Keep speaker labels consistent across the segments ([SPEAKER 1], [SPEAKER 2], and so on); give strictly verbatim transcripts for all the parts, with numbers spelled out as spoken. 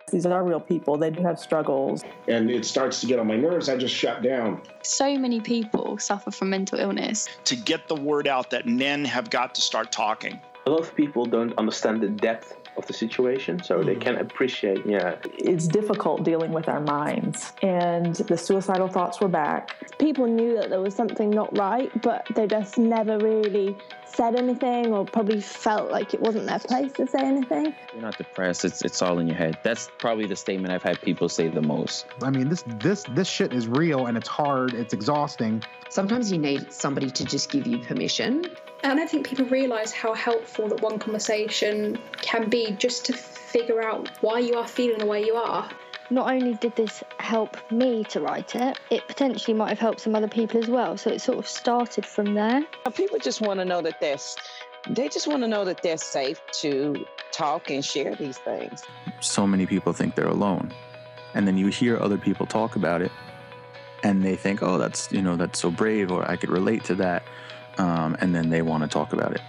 [SPEAKER 1] These are real people. They do have struggles.
[SPEAKER 2] And it starts to get on my nerves. I just shut down.
[SPEAKER 3] So many people suffer from mental illness.
[SPEAKER 4] To get the word out that men have got to start talking.
[SPEAKER 5] A lot of people don't understand the depth of the situation, so they can appreciate, yeah.
[SPEAKER 1] It's difficult dealing with our minds, and the suicidal thoughts were back.
[SPEAKER 6] People knew that there was something not right, but they just never really said anything, or probably felt like it wasn't their place to say anything.
[SPEAKER 7] You're not depressed, it's it's all in your head. That's probably the statement I've had people say the most.
[SPEAKER 8] I mean, this this this shit is real, and it's hard, it's exhausting.
[SPEAKER 9] Sometimes you need somebody to just give you permission.
[SPEAKER 10] And I don't think people realise how helpful that one conversation can be just to figure out why you are feeling the way you are.
[SPEAKER 6] Not only did this help me to write it, it potentially might have helped some other people as well. So it sort of started from there.
[SPEAKER 11] People just want to know that they're, they just want to know that they're safe to talk and share these things.
[SPEAKER 12] So many people think they're alone. And then you hear other people talk about it and they think, oh, that's, you know, that's so brave, or I could relate to that. Um, and then they want to talk about it.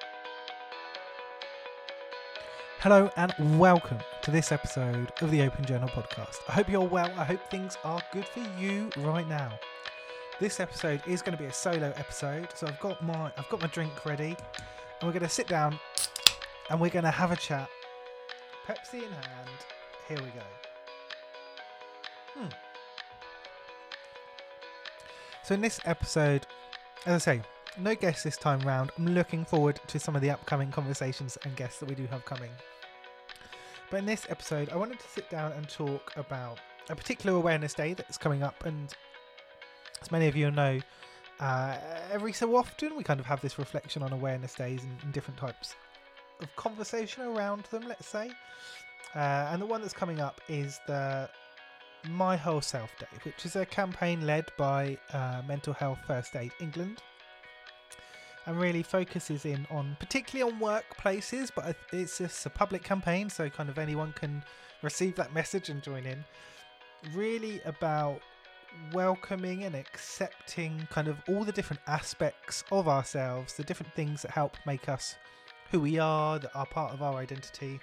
[SPEAKER 13] Hello and welcome to this episode of the Open Journal podcast. I hope you're well. I hope things are good for you right now. This episode is going to be a solo episode, so I've got my I've got my drink ready, and we're going to sit down and we're going to have a chat. Pepsi in hand. Here we go. Hmm. So in this episode, as I say, no guests this time round. I'm looking forward to some of the upcoming conversations and guests that we do have coming. But in this episode, I wanted to sit down and talk about a particular awareness day that's coming up. And as many of you know, uh, every so often we kind of have this reflection on awareness days and, and different types of conversation around them, let's say. Uh, and the one that's coming up is the My Whole Self Day, which is a campaign led by uh, Mental Health First Aid England. And really focuses in on, particularly on workplaces, but it's just a public campaign, so kind of anyone can receive that message and join in. Really about welcoming and accepting kind of all the different aspects of ourselves, the different things that help make us who we are, that are part of our identity.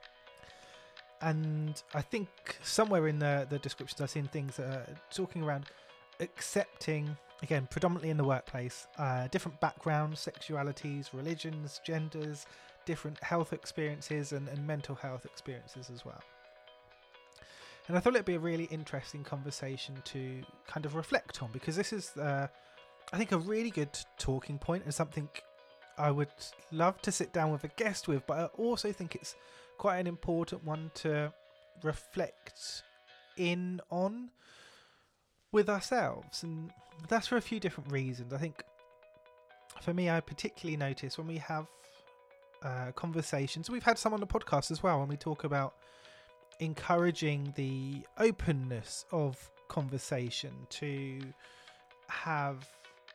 [SPEAKER 13] And I think somewhere in the, the descriptions I've seen things that are talking around accepting, again, predominantly in the workplace, uh, different backgrounds, sexualities, religions, genders, different health experiences and, and mental health experiences as well. And I thought it'd be a really interesting conversation to kind of reflect on, because this is, uh, I think, a really good talking point and something I would love to sit down with a guest with, but I also think it's quite an important one to reflect in on with ourselves. And that's for a few different reasons. I think for me, I particularly notice when we have uh, conversations, we've had some on the podcast as well, when we talk about encouraging the openness of conversation, to have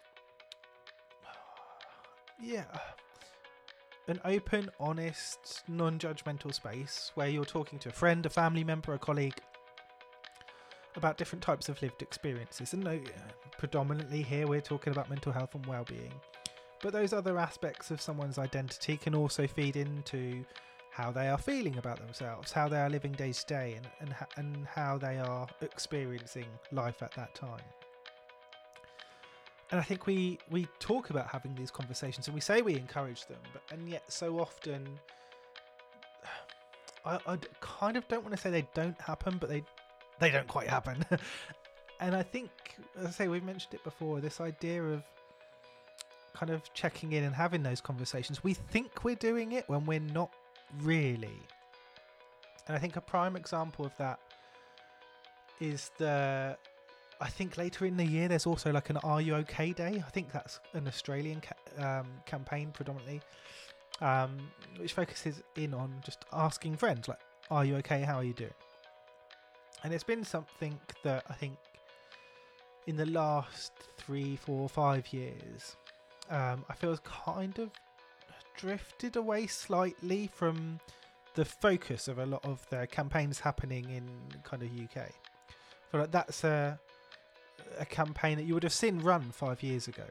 [SPEAKER 13] yeah an open, honest, non-judgmental space where you're talking to a friend, a family member, a colleague about different types of lived experiences. And no, predominantly here we're talking about mental health and well-being, but those other aspects of someone's identity can also feed into how they are feeling about themselves, how they are living day to day, and and, and how they are experiencing life at that time. And I think we we talk about having these conversations and we say we encourage them, but and yet so often I, I kind of don't want to say they don't happen, but they they don't quite happen. And I think, as I say, we've mentioned it before, this idea of kind of checking in and having those conversations. We think we're doing it when we're not really. And I think a prime example of that is the, I think later in the year there's also like an Are You OK Day. I think that's an Australian ca- um, campaign predominantly, um, which focuses in on just asking friends, like, are you okay? How are you doing? And it's been something that I think in the last three, four, five years, um, I feel has kind of drifted away slightly from the focus of a lot of the campaigns happening in kind of U K. I feel like that's a, a campaign that you would have seen run five years ago.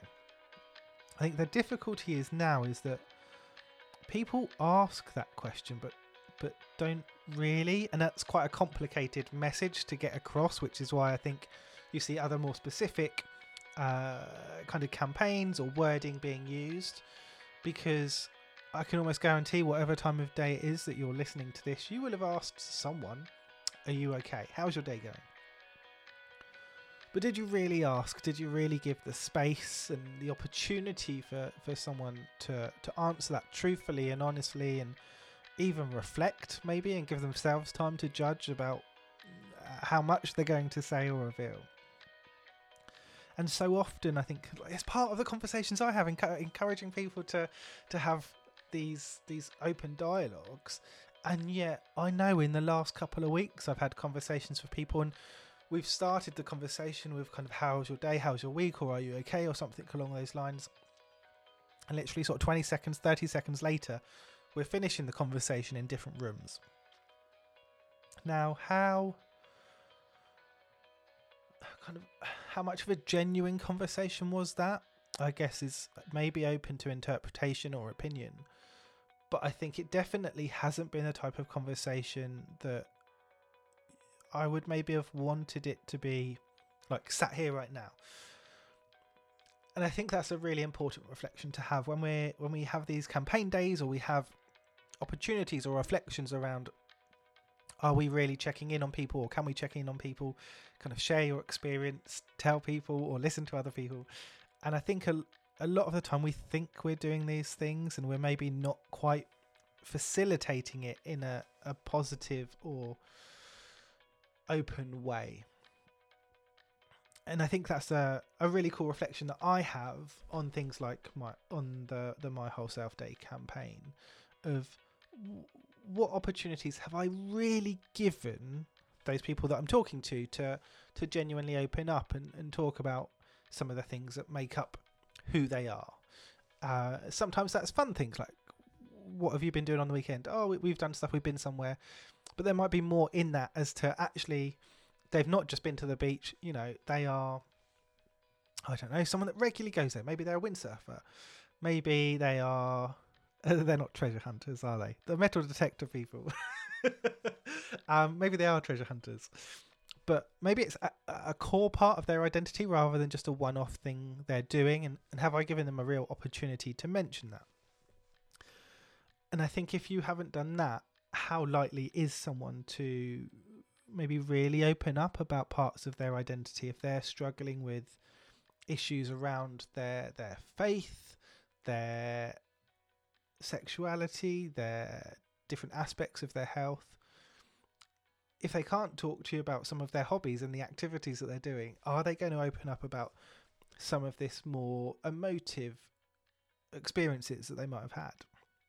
[SPEAKER 13] I think the difficulty is now is that people ask that question, but but don't really. And that's quite a complicated message to get across, which is why I think you see other more specific uh, kind of campaigns or wording being used, because I can almost guarantee whatever time of day it is that you're listening to this, you will have asked someone, are you okay? How's your day going? But did you really ask? Did you really give the space and the opportunity for, for someone to, to answer that truthfully and honestly, and even reflect maybe and give themselves time to judge about how much they're going to say or reveal? And so often I think it's part of the conversations I have, enc- encouraging people to, to have these these open dialogues. And yet I know in the last couple of weeks I've had conversations with people, and we've started the conversation with kind of how's your day, how's your week, or are you okay, or something along those lines. And literally sort of twenty seconds, thirty seconds later, we're finishing the conversation in different rooms. Now, how kind of how much of a genuine conversation was that, I guess, is maybe open to interpretation or opinion. But I think it definitely hasn't been the type of conversation that I would maybe have wanted it to be, like sat here right now. And I think that's a really important reflection to have when we when we have these campaign days, or we have opportunities or reflections around, are we really checking in on people, or can we check in on people, kind of share your experience, tell people, or listen to other people. And I think a, a lot of the time we think we're doing these things, and we're maybe not quite facilitating it in a, a positive or open way. And I think that's a, a really cool reflection that I have on things like my on the, the My Whole Self Day campaign, of w- what opportunities have I really given those people that I'm talking to to, to genuinely open up and, and talk about some of the things that make up who they are. Uh, sometimes that's fun things like, what have you been doing on the weekend? Oh, we, we've done stuff, we've been somewhere. But there might be more in that, as to actually they've not just been to the beach, you know, they are, I don't know, someone that regularly goes there. Maybe they're a windsurfer. Maybe they are, they're not treasure hunters, are they? The metal detector people. um, maybe they are treasure hunters. But maybe it's a, a core part of their identity rather than just a one-off thing they're doing. And, and have I given them a real opportunity to mention that? And I think if you haven't done that, how likely is someone to maybe really open up about parts of their identity if they're struggling with issues around their their faith, their sexuality, their different aspects of their health? If they can't talk to you about some of their hobbies and the activities that they're doing, are they going to open up about some of this more emotive experiences that they might have had?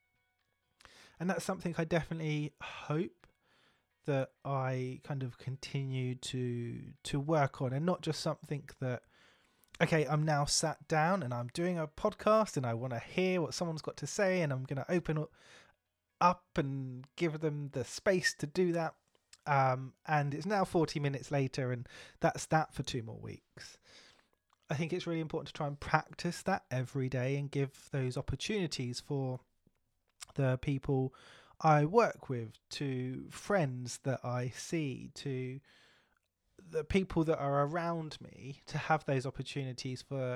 [SPEAKER 13] And that's something I definitely hope that I kind of continue to to work on, and not just something that, okay, I'm now sat down and I'm doing a podcast and I want to hear what someone's got to say, and I'm going to open up and give them the space to do that. Um, and it's now forty minutes later, and that's that for two more weeks. I think it's really important to try and practice that every day and give those opportunities for the people I work with, to friends that I see, to the people that are around me, to have those opportunities for,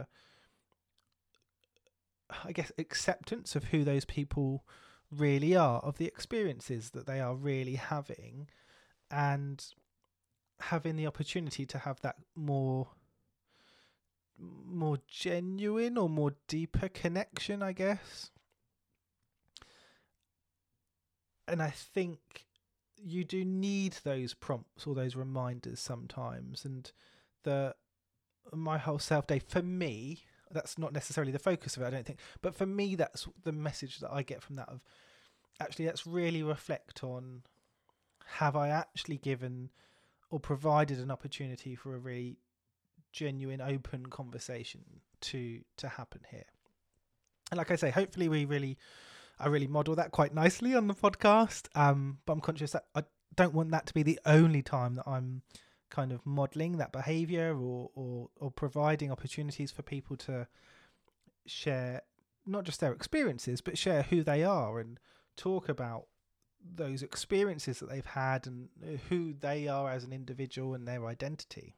[SPEAKER 13] I guess, acceptance of who those people really are, of the experiences that they are really having, and having the opportunity to have that more more genuine or more deeper connection, I guess. And I think you do need those prompts or those reminders sometimes. And the My Whole Self Day, for me, that's not necessarily the focus of it, I don't think. But for me, that's the message that I get from that, of actually, let's really reflect on, have I actually given or provided an opportunity for a really genuine, open conversation to to happen here? And like I say, hopefully we really... I really model that quite nicely on the podcast, um, but I'm conscious that I don't want that to be the only time that I'm kind of modelling that behaviour, or, or or providing opportunities for people to share not just their experiences, but share who they are and talk about those experiences that they've had and who they are as an individual and their identity.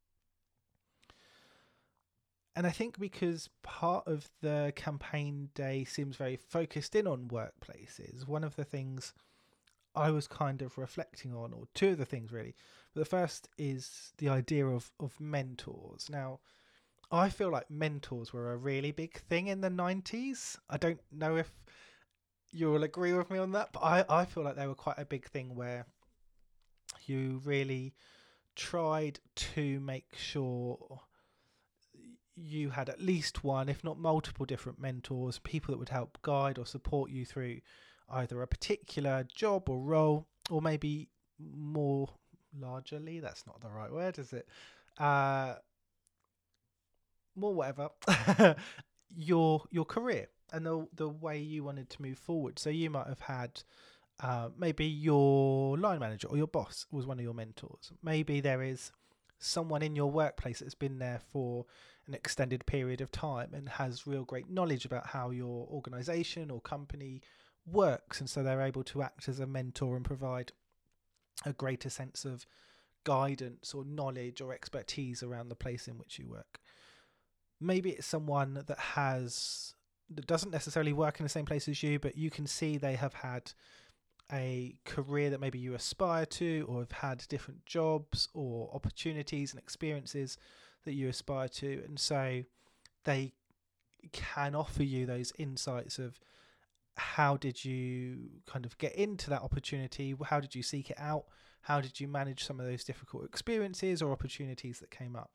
[SPEAKER 13] And I think because part of the campaign day seems very focused in on workplaces, one of the things I was kind of reflecting on, or two of the things really, but the first is the idea of, of mentors. Now, I feel like mentors were a really big thing in the nineties. I don't know if you'll agree with me on that, but I, I feel like they were quite a big thing where you really tried to make sure you had at least one, if not multiple different mentors, people that would help guide or support you through either a particular job or role, or maybe more largely, that's not the right word, is it? Uh, more whatever, your your career and the the way you wanted to move forward. So you might have had uh, maybe your line manager or your boss was one of your mentors. Maybe there is someone in your workplace that's been there for an extended period of time and has real great knowledge about how your organization or company works, and so they're able to act as a mentor and provide a greater sense of guidance or knowledge or expertise around the place in which you work. Maybe it's someone that has that doesn't necessarily work in the same place as you, but you can see they have had a career that maybe you aspire to, or have had different jobs or opportunities and experiences that you aspire to, and so they can offer you those insights of how did you kind of get into that opportunity, how did you seek it out, how did you manage some of those difficult experiences or opportunities that came up.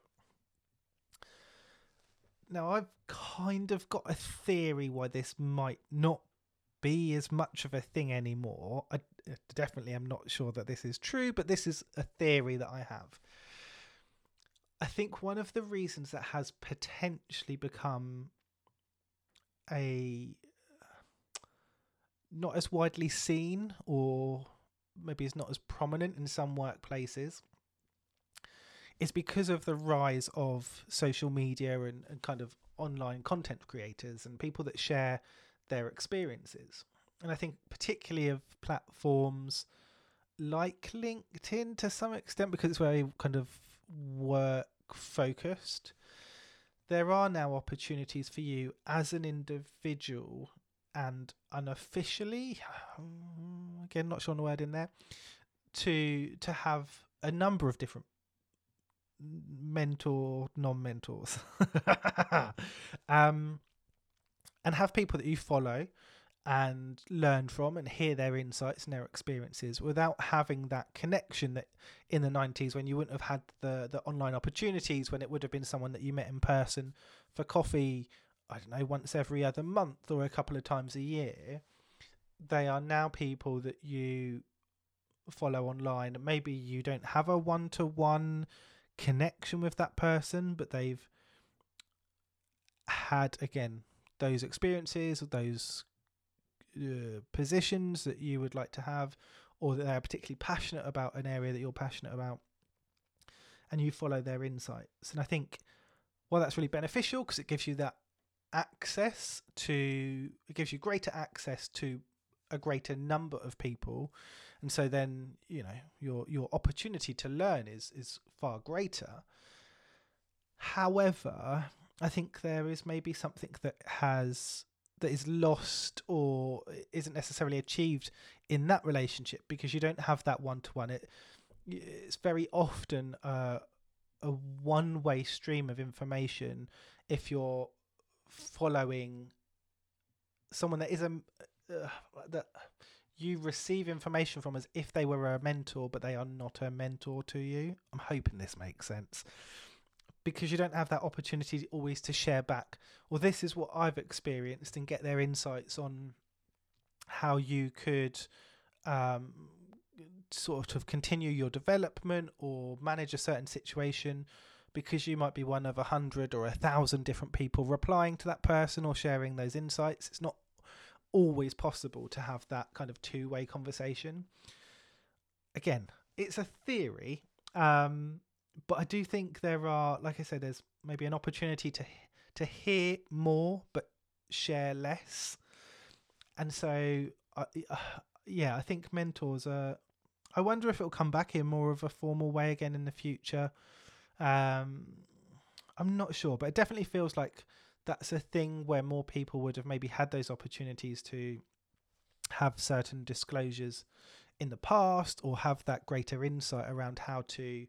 [SPEAKER 13] Now, I've kind of got a theory why this might not be as much of a thing anymore. I definitely am not sure that this is true, but this is a theory that I have. I think one of the reasons that has potentially become a not as widely seen, or maybe is not as prominent in some workplaces, is because of the rise of social media and, and kind of online content creators and people that share their experiences. And I think particularly of platforms like LinkedIn to some extent, because it's very kind of work focused, there are now opportunities for you as an individual and unofficially, again, not sure on the word in there, to to have a number of different mentor, non-mentors, um, and have people that you follow and learn from and hear their insights and their experiences without having that connection that in the nineties, when you wouldn't have had the, the online opportunities, when it would have been someone that you met in person for coffee, I don't know, once every other month or a couple of times a year. They are now people that you follow online. Maybe you don't have a one-to-one connection with that person, but they've had, again, those experiences or those uh, positions that you would like to have, or that they're particularly passionate about an area that you're passionate about, and you follow their insights. And I think, well, that's really beneficial because it gives you that access to, it gives you greater access to a greater number of people, and so then, you know, your your opportunity to learn is is far greater. However, I think there is maybe something that has that is lost or isn't necessarily achieved in that relationship, because you don't have that one-to-one. It it's very often uh, a one-way stream of information if you're following someone that is a uh, that you receive information from as if they were a mentor, but they are not a mentor to you. I'm hoping this makes sense, because you don't have that opportunity always to share back, well, this is what I've experienced, and get their insights on how you could um, sort of continue your development or manage a certain situation, because you might be one of a hundred or a thousand different people replying to that person or sharing those insights. It's not always possible to have that kind of two-way conversation. Again, it's a theory, um, but I do think there are, like I said, there's maybe an opportunity to to hear more but share less. And so, uh, yeah, I think mentors are. I wonder if it'll come back in more of a formal way again in the future. Um, I'm not sure, but it definitely feels like that's a thing where more people would have maybe had those opportunities to have certain disclosures in the past, or have that greater insight around how to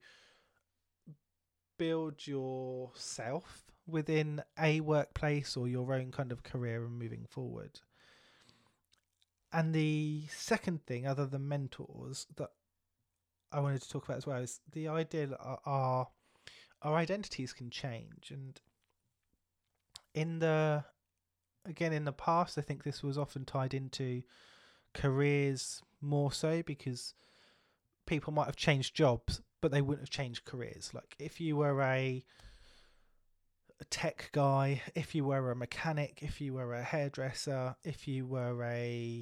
[SPEAKER 13] build yourself within a workplace or your own kind of career and moving forward. And the second thing, other than mentors, that I wanted to talk about as well is the idea that our our, our identities can change. And in the again in the past, I think this was often tied into careers more so, because people might have changed jobs, but they wouldn't have changed careers. Like if you were a a tech guy, if you were a mechanic, if you were a hairdresser, if you were a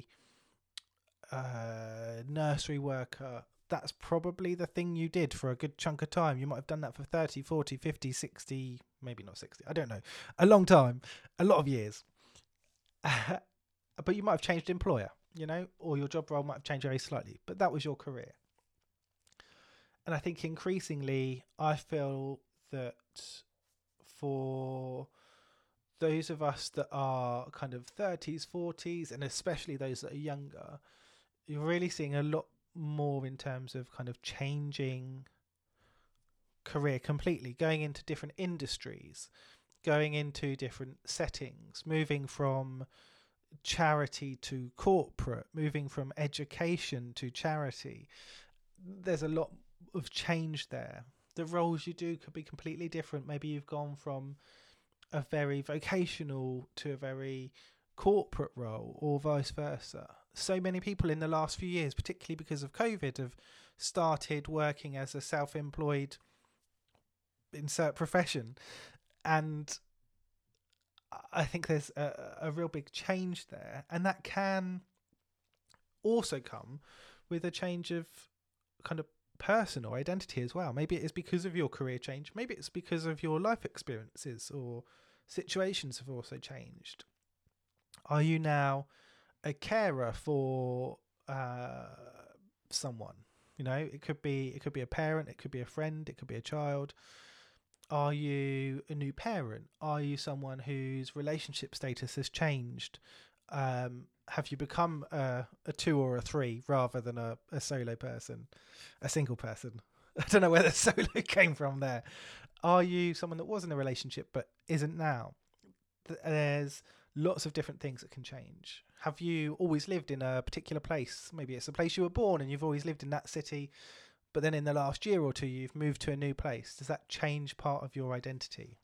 [SPEAKER 13] uh, nursery worker, that's probably the thing you did for a good chunk of time. You might have done that for thirty, forty, fifty, sixty, maybe not sixty, I don't know, a long time, a lot of years. But you might have changed employer, you know, or your job role might have changed very slightly, but that was your career. And I think increasingly, I feel that for those of us that are kind of thirties, forties, and especially those that are younger, you're really seeing a lot more in terms of kind of changing career completely, going into different industries, going into different settings, moving from charity to corporate, moving from education to charity. There's a lot of change there. The roles you do could be completely different. Maybe you've gone from a very vocational to a very corporate role, or vice versa. So many people in the last few years, particularly because of COVID, have started working as a self-employed insert profession, and I think there's a, a real big change there, and that can also come with a change of kind of person or identity as well. Maybe it is because of your career change, maybe it's because of your life experiences or situations have also changed. Are you now a carer for uh, someone? You know, it could be it could be a parent, it could be a friend, it could be a child. Are you a new parent? Are you someone whose relationship status has changed? Um, have you become a, a two or a three rather than a, a solo person, a single person? I don't know where the solo came from there. Are you someone that was in a relationship but isn't now? There's lots of different things that can change. Have you always lived in a particular place? Maybe it's a place you were born and you've always lived in that city, but then in the last year or two you've moved to a new place. Does that change part of your identity?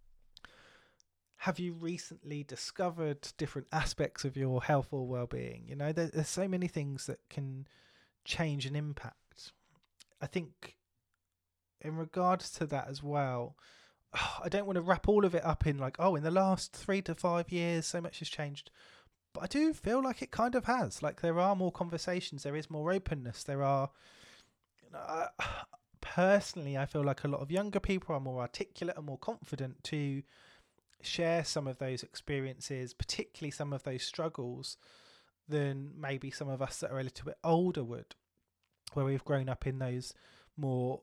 [SPEAKER 13] Have you recently discovered different aspects of your health or well-being? You know, there, there's so many things that can change and impact. I think in regards to that as well, I don't want to wrap all of it up in like, oh, in the last three to five years, so much has changed. But I do feel like it kind of has. Like there are more conversations, there is more openness, there are... You know, I, personally, I feel like a lot of younger people are more articulate and more confident to share some of those experiences, particularly some of those struggles, than maybe some of us that are a little bit older would, where we've grown up in those more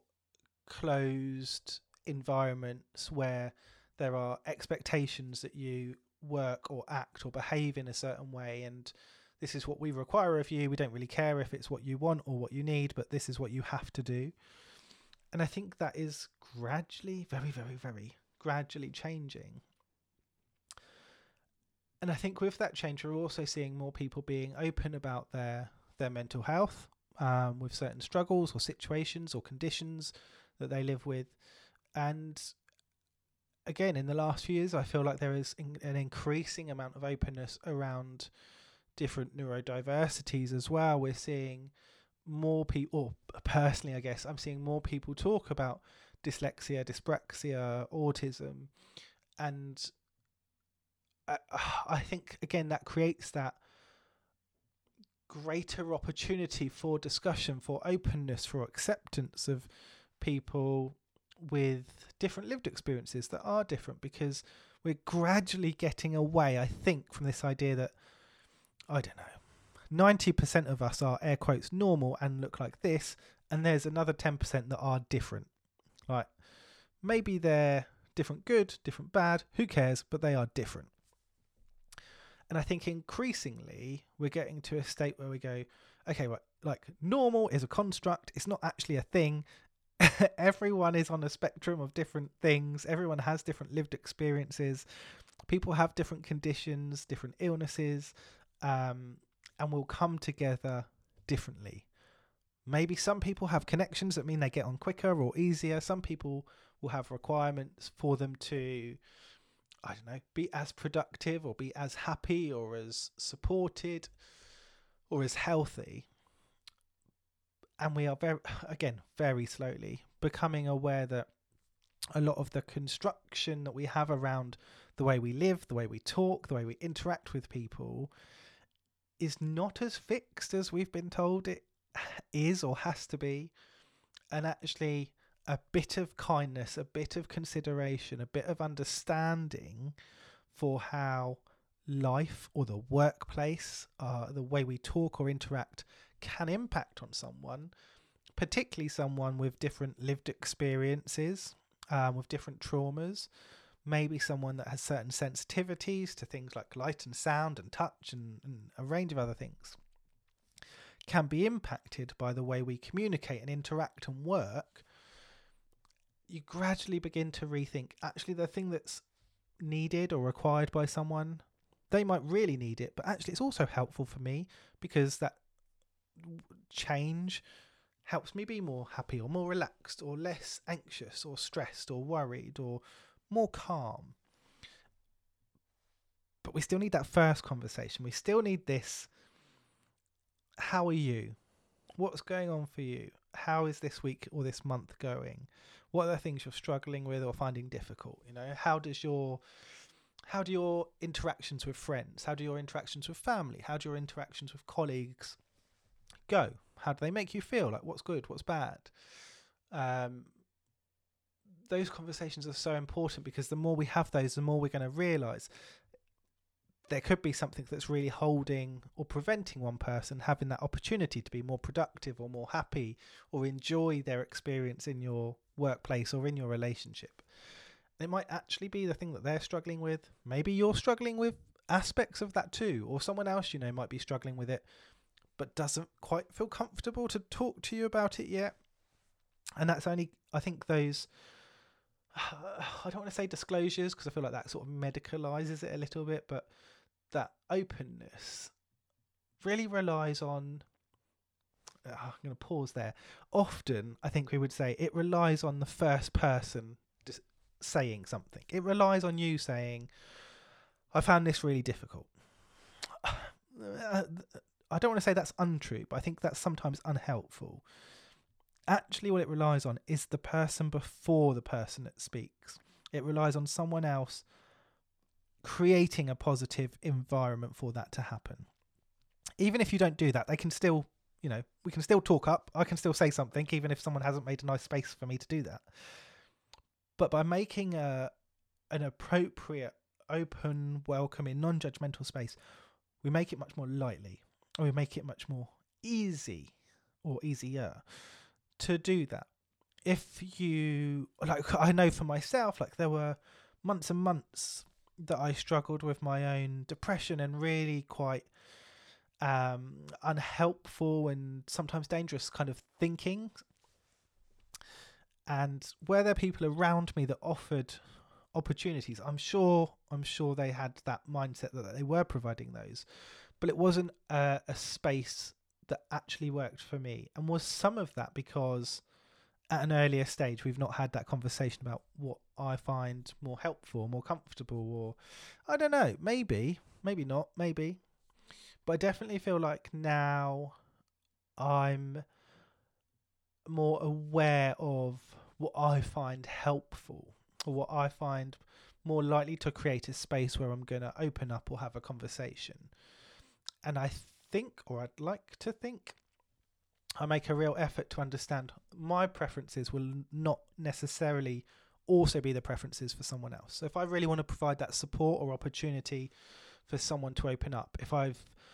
[SPEAKER 13] closed environments where there are expectations that you work or act or behave in a certain way, and this is what we require of you. We don't really care if it's what you want or what you need, but this is what you have to do. And I think that is gradually, very, very, very gradually changing. And I think with that change, we're also seeing more people being open about their their mental health, um, with certain struggles or situations or conditions that they live with. And again, in the last few years, I feel like there is in, an increasing amount of openness around different neurodiversities as well. We're seeing more people, or personally, I guess, I'm seeing more people talk about dyslexia, dyspraxia, autism, and I, I think, again, that creates that greater opportunity for discussion, for openness, for acceptance of people with different lived experiences that are different, because we're gradually getting away, I think, from this idea that, I don't know, ninety percent of us are air quotes normal and look like this, and there's another ten percent that are different. Like maybe they're different good, different bad, who cares, but they are different. And I think increasingly we're getting to a state where we go, okay, right, like normal is a construct, it's not actually a thing. Everyone is on a spectrum of different things. Everyone has different lived experiences. People have different conditions, different illnesses, um, and will come together differently. Maybe some people have connections that mean they get on quicker or easier. Some people will have requirements for them to, I don't know, be as productive or be as happy or as supported or as healthy. And we are very, again, very slowly becoming aware that a lot of the construction that we have around the way we live, the way we talk, the way we interact with people is not as fixed as we've been told it is or has to be. And actually a bit of kindness, a bit of consideration, a bit of understanding for how life or the workplace, uh, the way we talk or interact can impact on someone, particularly someone with different lived experiences, um, with different traumas, maybe someone that has certain sensitivities to things like light and sound and touch and, and a range of other things, can be impacted by the way we communicate and interact and work. You gradually begin to rethink, actually the thing that's needed or required by someone, they might really need it, but actually it's also helpful for me because that change helps me be more happy or more relaxed or less anxious or stressed or worried or more calm. But we still need that first conversation. We still need this. How are you? What's going on for you? How is this week or this month going? What are the things you're struggling with or finding difficult? You know, how does your how do your interactions with friends, how do your interactions with family, how do your interactions with colleagues go? How do they make you feel? Like what's good, what's bad? Um, those conversations are so important because the more we have those, the more we're going to realise there could be something that's really holding or preventing one person having that opportunity to be more productive or more happy or enjoy their experience in your workplace or in your relationship. It might actually be the thing that they're struggling with. Maybe you're struggling with aspects of that too, or someone else you know might be struggling with it but doesn't quite feel comfortable to talk to you about it yet. And that's only, I think those, uh, I don't want to say disclosures because I feel like that sort of medicalizes it a little bit, but that openness really relies on, uh, I'm going to pause there. Often, I think we would say it relies on the first person just saying something. It relies on you saying, I found this really difficult. Uh, I don't want to say that's untrue, but I think that's sometimes unhelpful. Actually, what it relies on is the person before the person that speaks. It relies on someone else creating a positive environment for that to happen. Even if you don't do that, they can still, you know, we can still talk up. I can still say something, even if someone hasn't made a nice space for me to do that. But by making a an appropriate, open, welcoming, non-judgmental space, we make it much more lightly. Or we make it much more easy or easier to do that. If you, like, I know for myself, like there were months and months that I struggled with my own depression and really quite um, unhelpful and sometimes dangerous kind of thinking. And were there people around me that offered opportunities? I'm sure, I'm sure they had that mindset that they were providing those. But it wasn't a, a space that actually worked for me. And was some of that because at an earlier stage we've not had that conversation about what I find more helpful, more comfortable, or I don't know, maybe, maybe not, maybe. But I definitely feel like now I'm more aware of what I find helpful or what I find more likely to create a space where I'm going to open up or have a conversation. And I think, or I'd like to think, I make a real effort to understand my preferences will not necessarily also be the preferences for someone else. So if I really want to provide that support or opportunity for someone to open up, if I've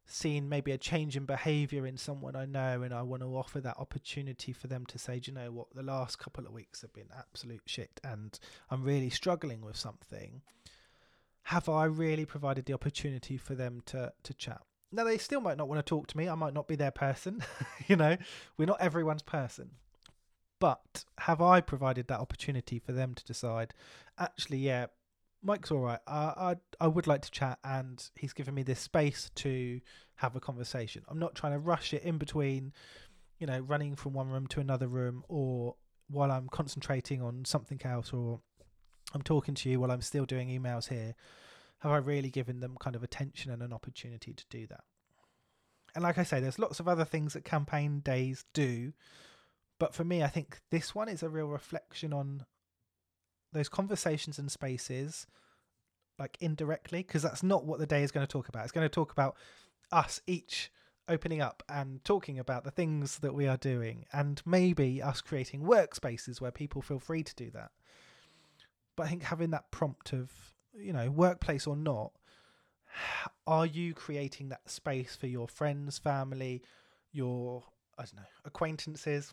[SPEAKER 13] seen maybe a change in behaviour in someone I know, and I want to offer that opportunity for them to say, do you know what, the last couple of weeks have been absolute shit and I'm really struggling with something. Have I really provided the opportunity for them to, to chat? Now, they still might not want to talk to me. I might not be their person. You know, we're not everyone's person. But have I provided that opportunity for them to decide, actually, yeah, Mike's all right. I, I I would like to chat, and he's given me this space to have a conversation. I'm not trying to rush it in between, you know, running from one room to another room, or while I'm concentrating on something else, or I'm talking to you while I'm still doing emails here. Have I really given them kind of attention and an opportunity to do that? And like I say, there's lots of other things that campaign days do. But for me, I think this one is a real reflection on those conversations and spaces, like indirectly, because that's not what the day is going to talk about. It's going to talk about us each opening up and talking about the things that we are doing, and maybe us creating workspaces where people feel free to do that. But I think having that prompt of, you know, workplace or not, are you creating that space for your friends, family, your, I don't know, acquaintances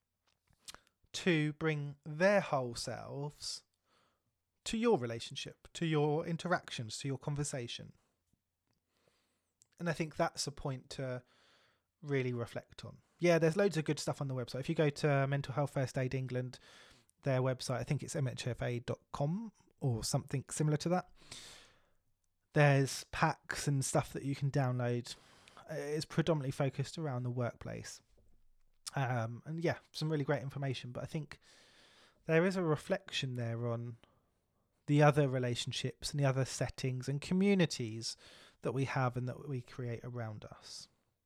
[SPEAKER 13] to bring their whole selves to your relationship, to your interactions, to your conversation? And I think that's a point to really reflect on. Yeah, there's loads of good stuff on the website. If you go to Mental Health First Aid England, their website, I think it's m h f a dot com or something similar to that. There's packs and stuff that you can download. It's predominantly focused around the workplace. Um, and yeah, some really great information. But I think there is a reflection there on the other relationships and the other settings and communities that we have and that we create around us.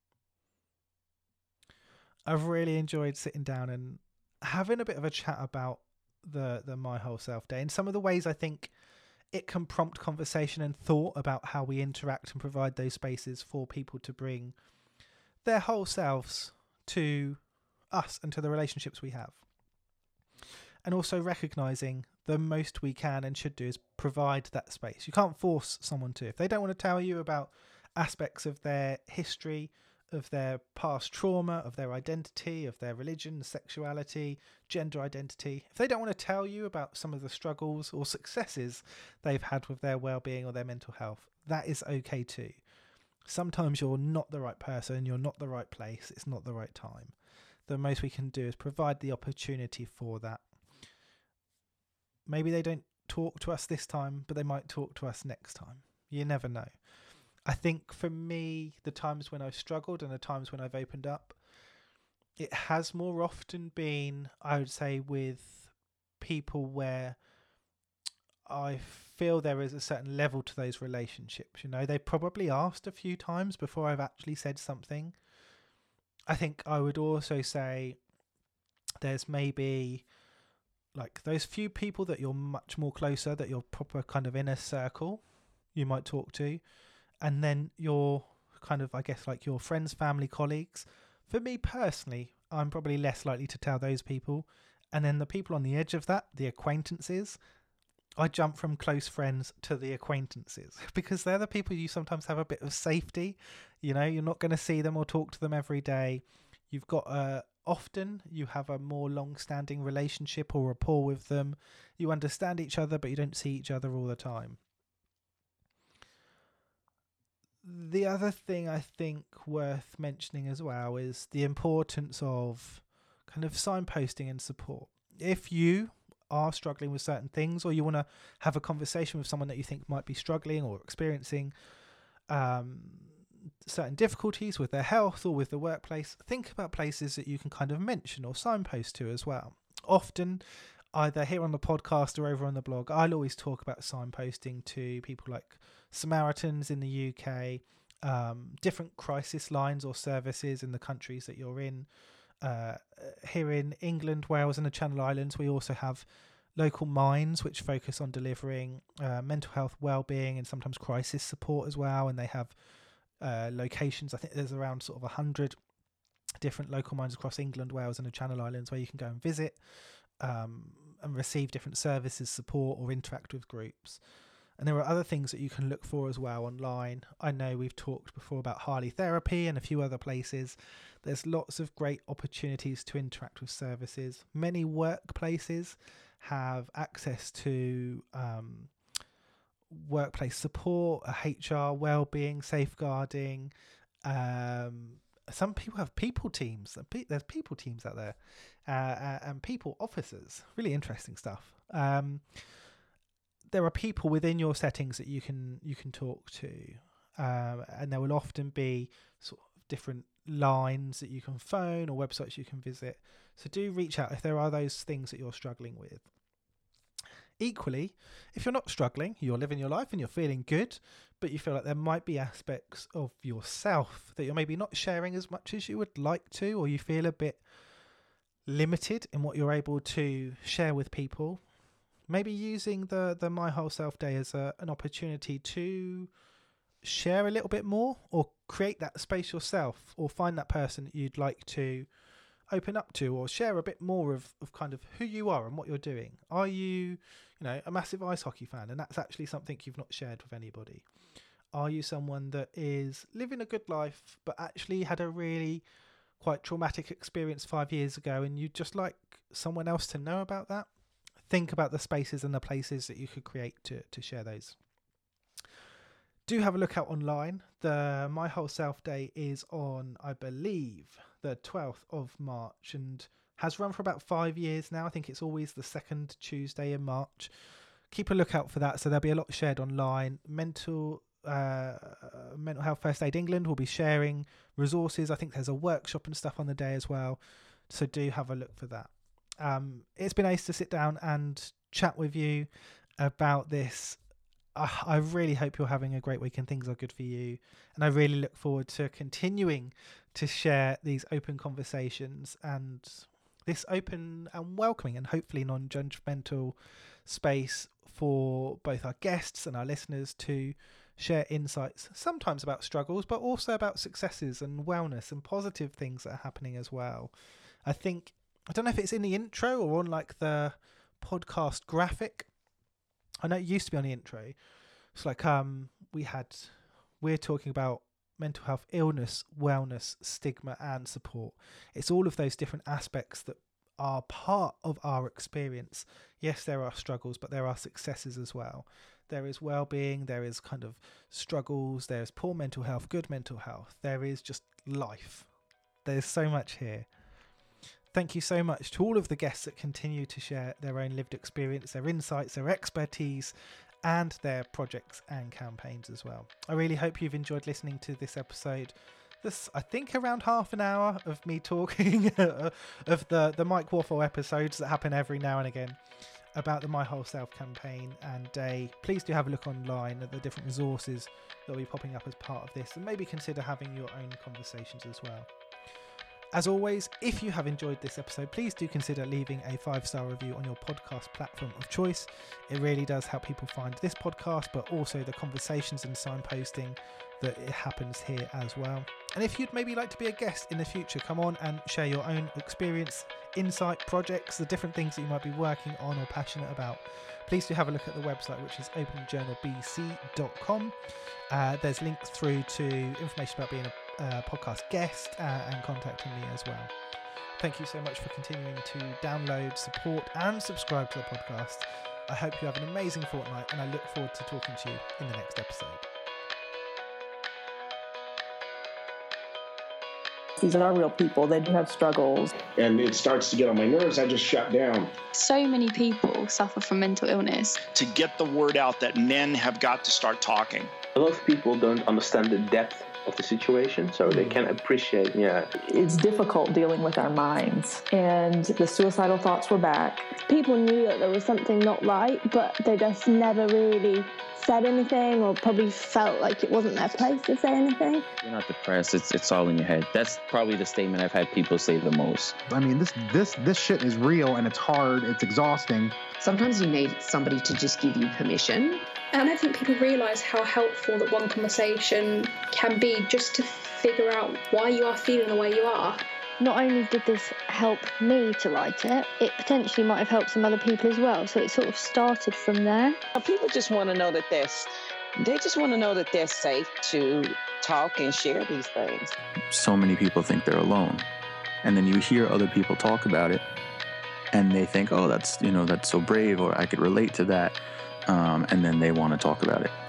[SPEAKER 13] I've really enjoyed sitting down and having a bit of a chat about the the My Whole Self Day and some of the ways I think it can prompt conversation and thought about how we interact and provide those spaces for people to bring their whole selves to us and to the relationships we have. And also recognising the most we can and should do is provide that space. You can't force someone to. If they don't want to tell you about aspects of their history, of their past trauma, of their identity, of their religion, sexuality, gender identity, if they don't want to tell you about some of the struggles or successes they've had with their well-being or their mental health, that is okay too. Sometimes you're not the right person, you're not the right place, it's not the right time. The most we can do is provide the opportunity for that. Maybe they don't talk to us this time, but they might talk to us next time. You never know. I think for me, the times when I've struggled and the times when I've opened up, it has more often been, I would say, with people where I feel there is a certain level to those relationships. You know, they probably asked a few times before I've actually said something. I think I would also say there's maybe like those few people that you're much more closer, that your proper kind of inner circle you might talk to. And then your kind of, I guess, like your friends, family, colleagues. For me personally, I'm probably less likely to tell those people. And then the people on the edge of that, the acquaintances, I jump from close friends to the acquaintances because they're the people you sometimes have a bit of safety. You know, you're not going to see them or talk to them every day. You've got a, often you have a more long-standing relationship or rapport with them. You understand each other, but you don't see each other all the time. The other thing I think worth mentioning as well is the importance of kind of signposting and support. If you are struggling with certain things, or you want to have a conversation with someone that you think might be struggling or experiencing um, certain difficulties with their health or with the workplace, think about places that you can kind of mention or signpost to as well. Often, either here on the podcast or over on the blog, I'll always talk about signposting to people like Samaritans in the U K, um, different crisis lines or services in the countries that you're in. Uh, here in England, Wales and the Channel Islands, we also have local Minds, which focus on delivering uh, mental health well-being and sometimes crisis support as well. And they have uh, locations, I think there's around sort of one hundred different local Minds across England, Wales and the Channel Islands where you can go and visit um, and receive different services, support or interact with groups. And there are other things that you can look for as well online. I know we've talked before about Harley Therapy and a few other places. There's lots of great opportunities to interact with services. Many workplaces have access to um, workplace support, H R, well-being, safeguarding. Um, some people have people teams. There's people teams out there uh, and people officers. Really interesting stuff. Um, there are people within your settings that you can you can talk to, um, and there will often be sort of different lines that you can phone or websites you can visit. So do reach out if there are those things that you're struggling with. Equally, if you're not struggling, you're living your life and you're feeling good, but you feel like there might be aspects of yourself that you're maybe not sharing as much as you would like to, or you feel a bit limited in what you're able to share with people, maybe using the, the My Whole Self Day as a, an opportunity to share a little bit more, or create that space yourself, or find that person that you'd like to open up to, or share a bit more of, of kind of who you are and what you're doing. Are you, you know, a massive ice hockey fan and that's actually something you've not shared with anybody? Are you someone that is living a good life but actually had a really quite traumatic experience five years ago and you'd just like someone else to know about that? Think about the spaces and the places that you could create to, to share those. Do have a look out online. The My Whole Self Day is on, I believe, the twelfth of March and has run for about five years now. I think it's always the second Tuesday in March. Keep a lookout for that. So there'll be a lot shared online. Mental uh, Mental Health First Aid England will be sharing resources. I think there's a workshop and stuff on the day as well. So do have a look for that. Um, it's been nice to sit down and chat with you about this. I really hope you're having a great week and things are good for you. And I really look forward to continuing to share these open conversations and this open and welcoming and hopefully non-judgmental space for both our guests and our listeners to share insights, sometimes about struggles, but also about successes and wellness and positive things that are happening as well. I think, I don't know if it's in the intro or on like the podcast graphic. I know it used to be on the intro. It's like um we had we're talking about mental health, illness, wellness, stigma and support. It's all of those different aspects that are part of our experience. Yes, there are struggles, but there are successes as well. There is well-being, there is kind of struggles, there's poor mental health, good mental health. There is just life. There's so much here. Thank you so much to all of the guests that continue to share their own lived experience, their insights, their expertise, and their projects and campaigns as well. I really hope you've enjoyed listening to this episode. This, I think, around half an hour of me talking of the, the Mike Waffle episodes that happen every now and again about the My Whole Self campaign and day. Please do have a look online at the different resources that will be popping up as part of this, and maybe consider having your own conversations as well. As always, if you have enjoyed this episode, please do consider leaving a five-star review on your podcast platform of choice. It really does help people find this podcast, but also the conversations and signposting that it happens here as well. And if you'd maybe like to be a guest in the future, come on and share your own experience, insight, projects, the different things that you might be working on or passionate about. Please do have a look at the website, which is open journal b c dot com. Uh, there's links through to information about being a Uh, podcast guest uh, and contacting me as well. Thank you so much for continuing to download, support and subscribe to the podcast. I hope you have an amazing fortnight and I look forward to talking to you in the next episode.
[SPEAKER 1] These are real people. They do have struggles.
[SPEAKER 2] And it starts to get on my nerves. I just shut down.
[SPEAKER 3] So many people suffer from mental illness.
[SPEAKER 4] To get the word out that men have got to start talking.
[SPEAKER 5] A lot of people don't understand the depth of the situation, so they can appreciate, yeah.
[SPEAKER 1] It's difficult dealing with our minds, and the suicidal thoughts were back.
[SPEAKER 6] People knew that there was something not right, but they just never really said anything, or probably felt like it wasn't their place to say anything.
[SPEAKER 7] You're not depressed, it's it's all in your head. That's probably the statement I've had people say the most.
[SPEAKER 8] I mean, this this this shit is real, and it's hard, it's exhausting.
[SPEAKER 9] Sometimes you need somebody to just give you permission.
[SPEAKER 10] And I don't think people realise how helpful that one conversation can be, just to figure out why you are feeling the way you are.
[SPEAKER 14] not only did this help me to write it, it potentially might have helped some other people as well. So it sort of started from there.
[SPEAKER 11] People just want to know that they're, they just want to know that they're safe to talk and share these things.
[SPEAKER 12] So many people think they're alone. And then you hear other people talk about it and they think, oh, that's, you know, that's so brave, or I could relate to that. Um, and then they want to talk about it.